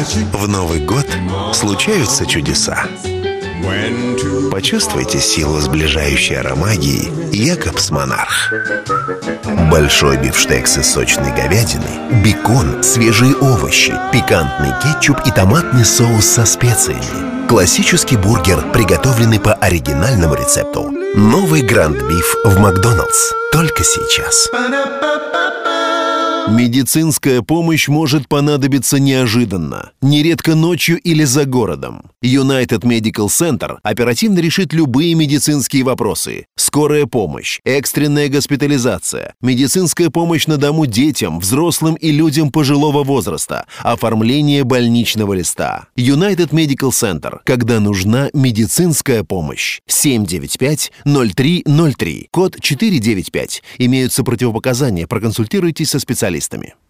В Новый год случаются чудеса. Почувствуйте силу сближающей аромагии «Якобс Монарх». Большой бифштекс из сочной говядины, бекон, свежие овощи, пикантный кетчуп и томатный соус со специями. Классический бургер, приготовленный по оригинальному рецепту. Новый Гранд Биф в Макдоналдс. Только сейчас. Медицинская помощь может понадобиться неожиданно, нередко ночью или за городом. United Medical Center оперативно решит любые медицинские вопросы. Скорая помощь, экстренная госпитализация, медицинская помощь на дому детям, взрослым и людям пожилого возраста, оформление больничного листа. United Medical Center, когда нужна медицинская помощь. 795-0303, код 495. Имеются противопоказания, проконсультируйтесь со специалистами.